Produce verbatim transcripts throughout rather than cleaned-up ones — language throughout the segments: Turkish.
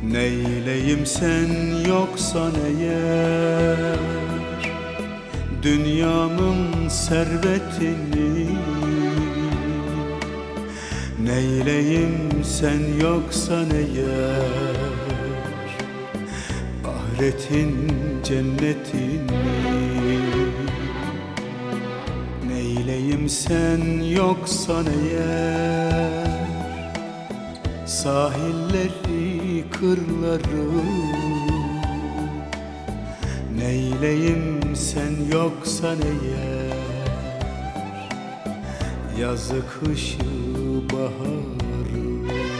Neyleyim sen yoksan eğer dünyamın servetini? Neyleyim sen yoksan eğer ahiretin cennetini? Neyleyim sen yoksan eğer sahilleri, kırları? Neyleyim sen yoksan eğer yazı, kışı, baharı?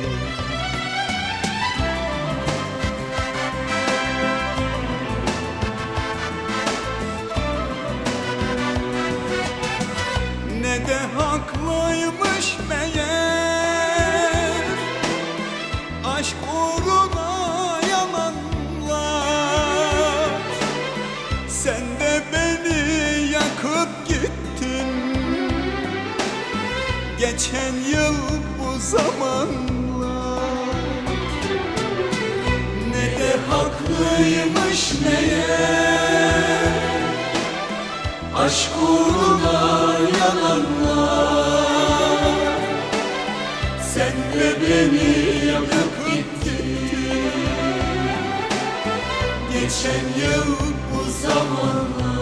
Ne de haklıymış meğer aşk uğruna yalanlar. Sen de beni yakıp gittin geçen yıl bu zamanlar. Ne de haklıymış meğer aşk uğruna yalanlar. Sen de beni yakıp gittin geçen yıl bu zamanlar.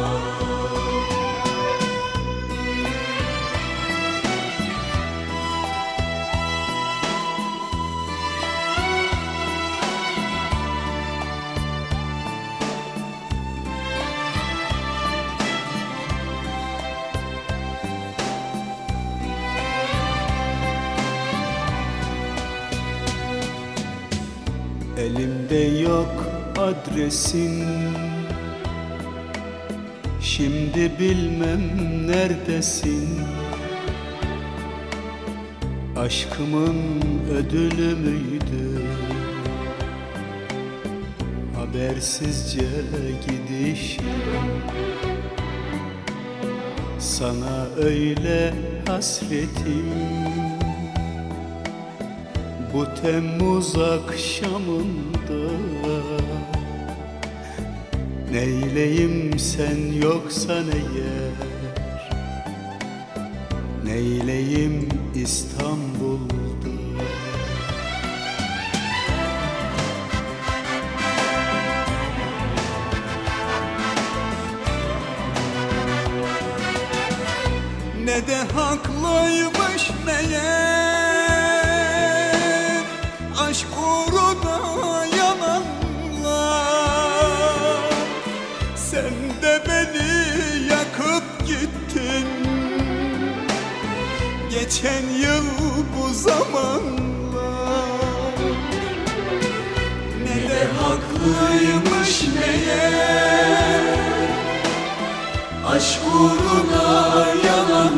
Elimde yok adresin, şimdi bilmem neredesin. Aşkımın ödülü müydü habersizce gidişim? Sana öyle hasretim bu Temmuz akşamında. Neyleyim sen yoksan eğer, neyleyim İstanbul'da? Ne de haklıymış meğer aşk uğruna yalanlar. Sen de beni yakıp gittin geçen yıl bu zamanlar. Ne de haklıymış meğer aşk uğruna yalanlar.